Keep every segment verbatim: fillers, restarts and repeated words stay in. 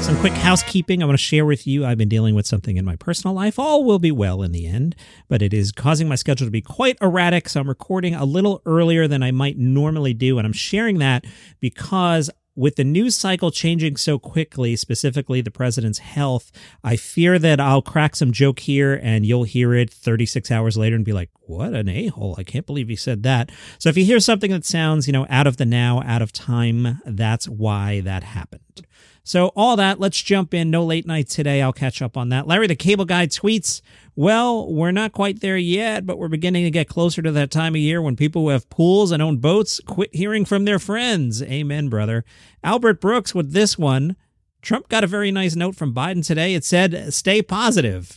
Some quick housekeeping I want to share with you. I've been dealing with something in my personal life. All will be well in the end, but it is causing my schedule to be quite erratic, so I'm recording a little earlier than I might normally do, and I'm sharing that because with the news cycle changing so quickly, specifically the president's health, I fear that I'll crack some joke here and you'll hear it thirty-six hours later and be like, what an a-hole. I can't believe he said that. So if you hear something that sounds, you know, out of the now, out of time, that's why that happened. So all that, let's jump in. No late night today. I'll catch up on that. Larry the Cable Guy tweets, well, we're not quite there yet, but we're beginning to get closer to that time of year when people who have pools and own boats quit hearing from their friends. Amen, brother. Albert Brooks with this one. Trump got a very nice note from Biden today. It said, stay positive.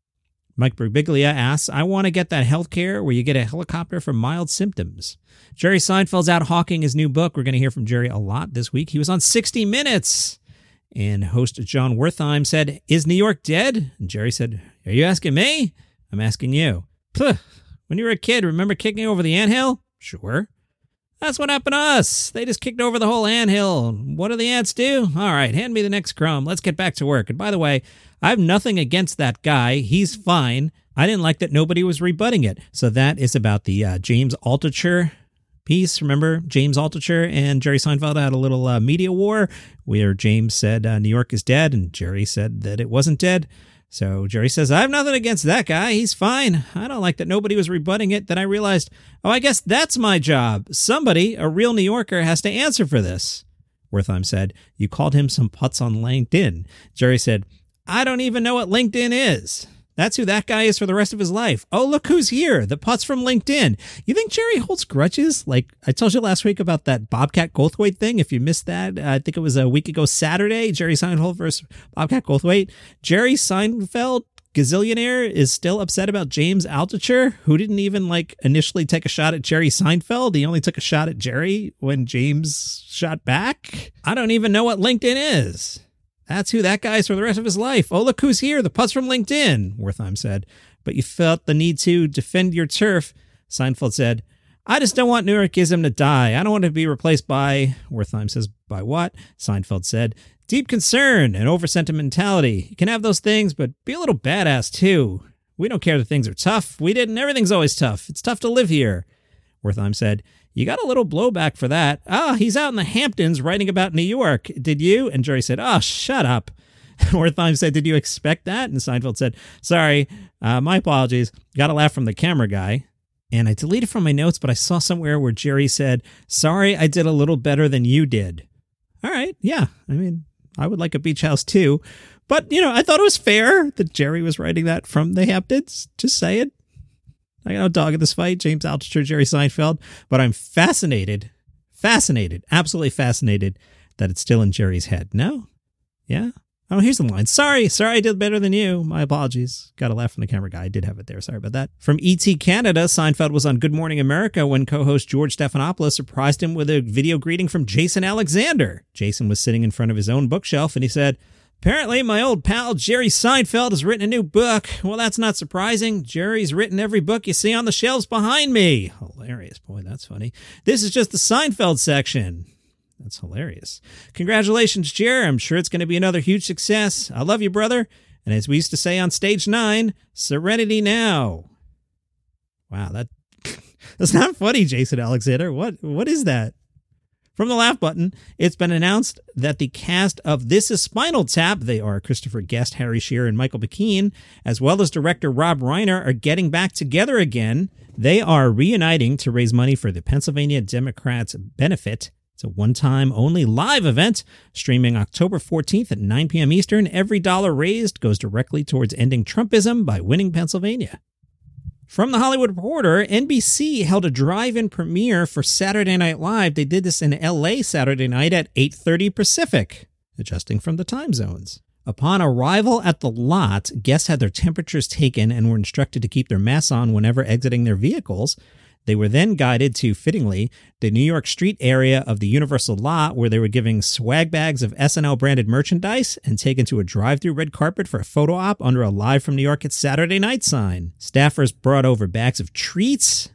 Mike Birbiglia asks, I want to get that health care where you get a helicopter for mild symptoms. Jerry Seinfeld's out hawking his new book. We're going to hear from Jerry a lot this week. He was on sixty minutes. And host John Wertheim said, is New York dead? And Jerry said, are you asking me? I'm asking you. Puh. When you were a kid, remember kicking over the anthill? Sure. That's what happened to us. They just kicked over the whole anthill. What do the ants do? All right, hand me the next crumb. Let's get back to work. And by the way, I have nothing against that guy. He's fine. I didn't like that nobody was rebutting it. So that is about the uh, James Altucher piece. Remember, James Altucher and Jerry Seinfeld had a little uh, media war where James said uh, New York is dead and Jerry said that it wasn't dead. So Jerry says, I have nothing against that guy. He's fine. I don't like that nobody was rebutting it. Then I realized, oh, I guess that's my job. Somebody, a real New Yorker, has to answer for this. Wertheim said, you called him some putz on LinkedIn. Jerry said, I don't even know what LinkedIn is. That's who that guy is for the rest of his life. Oh, look who's here. The putz from LinkedIn. You think Jerry holds grudges? Like I told you last week about that Bobcat Goldthwait thing. If you missed that, I think it was a week ago Saturday, Jerry Seinfeld versus Bobcat Goldthwait. Jerry Seinfeld, gazillionaire, is still upset about James Altucher, who didn't even like initially take a shot at Jerry Seinfeld. He only took a shot at Jerry when James shot back. I don't even know what LinkedIn is. That's who that guy is for the rest of his life. Oh, look who's here. The putz from LinkedIn, Wertheim said. But you felt the need to defend your turf. Seinfeld said, I just don't want New Yorkism to die. I don't want to be replaced by, Wertheim says, by what? Seinfeld said, deep concern and over-sentimentality. You can have those things, but be a little badass too. We don't care that things are tough. We didn't. Everything's always tough. It's tough to live here. Wertheim said, you got a little blowback for that. Ah, he's out in the Hamptons writing about New York. Did you? And Jerry said, oh, shut up. Wertheim said, did you expect that? And Seinfeld said, sorry, uh, my apologies. Got a laugh from the camera guy. And I deleted from my notes, but I saw somewhere where Jerry said, sorry, I did a little better than you did. All right. Yeah. I mean, I would like a beach house too. But, you know, I thought it was fair that Jerry was writing that from the Hamptons. Just saying. I got no dog in this fight, James Altucher, Jerry Seinfeld, but I'm fascinated, fascinated, absolutely fascinated that it's still in Jerry's head. No? Yeah? Oh, here's the line. Sorry, sorry I did better than you. My apologies. Got a laugh from the camera guy. I did have it there. Sorry about that. From E T Canada, Seinfeld was on Good Morning America when co-host George Stephanopoulos surprised him with a video greeting from Jason Alexander. Jason was sitting in front of his own bookshelf and he said, apparently, my old pal Jerry Seinfeld has written a new book. Well, that's not surprising. Jerry's written every book you see on the shelves behind me. Hilarious. Boy, that's funny. This is just the Seinfeld section. That's hilarious. Congratulations, Jerry. I'm sure it's going to be another huge success. I love you, brother. And as we used to say on Stage nine, serenity now. Wow, that that's not funny, Jason Alexander. What What is that? From the laugh button, it's been announced that the cast of This Is Spinal Tap, they are Christopher Guest, Harry Shearer, and Michael McKean, as well as director Rob Reiner, are getting back together again. They are reuniting to raise money for the Pennsylvania Democrats benefit. It's a one-time only live event streaming October fourteenth at nine p.m. Eastern. Every dollar raised goes directly towards ending Trumpism by winning Pennsylvania. From The Hollywood Reporter, N B C held a drive-in premiere for Saturday Night Live. They did this in L A Saturday night at eight thirty Pacific, adjusting from the time zones. Upon arrival at the lot, guests had their temperatures taken and were instructed to keep their masks on whenever exiting their vehicles. They were then guided to, fittingly, the New York Street area of the Universal Lot, where they were giving swag bags of S N L-branded merchandise and taken to a drive-through red carpet for a photo op under a Live from New York It's Saturday Night sign. Staffers brought over bags of treats,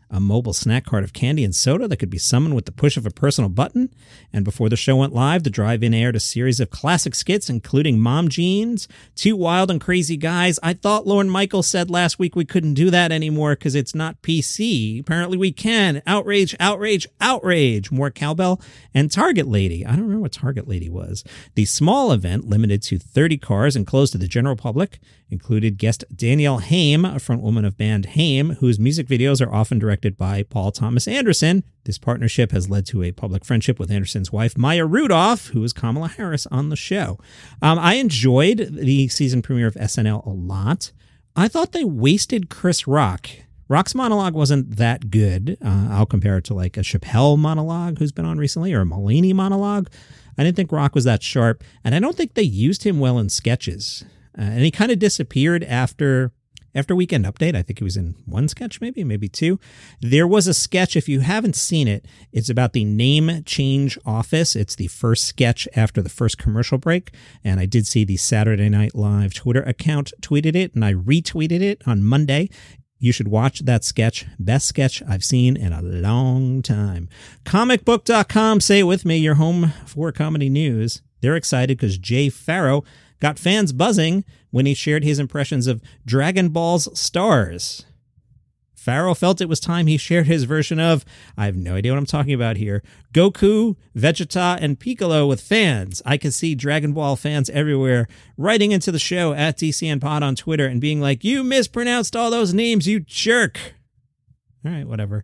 a mobile snack cart of candy and soda that could be summoned with the push of a personal button. And before the show went live, the drive-in aired a series of classic skits, including Mom Jeans, Two Wild and Crazy Guys. I thought Lorne Michaels said last week we couldn't do that anymore because it's not P C. Apparently we can. Outrage, outrage, outrage. More cowbell. And Target Lady. I don't remember what Target Lady was. The small event, limited to thirty cars and closed to the general public, included guest Danielle Haim, a frontwoman of band Haim, whose music videos are often directed by Paul Thomas Anderson. This partnership has led to a public friendship with Anderson's wife, Maya Rudolph, who is Kamala Harris on the show. Um, I enjoyed the season premiere of S N L a lot. I thought they wasted Chris Rock. Rock's monologue wasn't that good. Uh, I'll compare it to like a Chappelle monologue who's been on recently, or a Mulaney monologue. I didn't think Rock was that sharp, and I don't think they used him well in sketches. Uh, and he kind of disappeared after after Weekend Update. I think he was in one sketch, maybe, maybe two. There was a sketch, if you haven't seen it, it's about the name change office. It's the first sketch after the first commercial break. And I did see the Saturday Night Live Twitter account tweeted it, and I retweeted it on Monday. You should watch that sketch. Best sketch I've seen in a long time. comic book dot com, say it with me, your home for comedy news. They're excited because Jay Farrow got fans buzzing when he shared his impressions of Dragon Ball's stars. Farrow felt it was time he shared his version of, I have no idea what I'm talking about here, Goku, Vegeta, and Piccolo with fans. I could see Dragon Ball fans everywhere writing into the show at D C N Pod on Twitter and being like, you mispronounced all those names, you jerk. All right, whatever.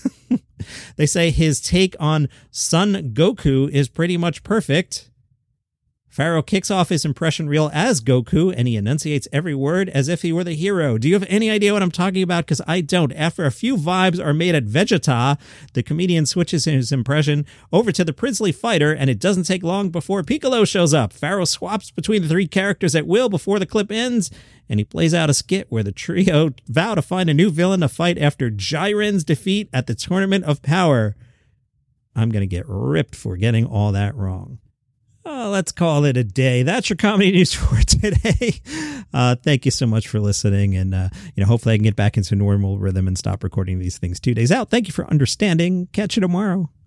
They say his take on Son Goku is pretty much perfect. Farrow kicks off his impression reel as Goku, and he enunciates every word as if he were the hero. Do you have any idea what I'm talking about? Because I don't. After a few vibes are made at Vegeta, the comedian switches his impression over to the princely fighter, and it doesn't take long before Piccolo shows up. Farrow swaps between the three characters at will before the clip ends, and he plays out a skit where the trio vow to find a new villain to fight after Jiren's defeat at the Tournament of Power. I'm going to get ripped for getting all that wrong. Oh, let's call it a day. That's your comedy news for today. Uh, thank you so much for listening. And, uh, you know, hopefully I can get back into normal rhythm and stop recording these things two days out. Thank you for understanding. Catch you tomorrow.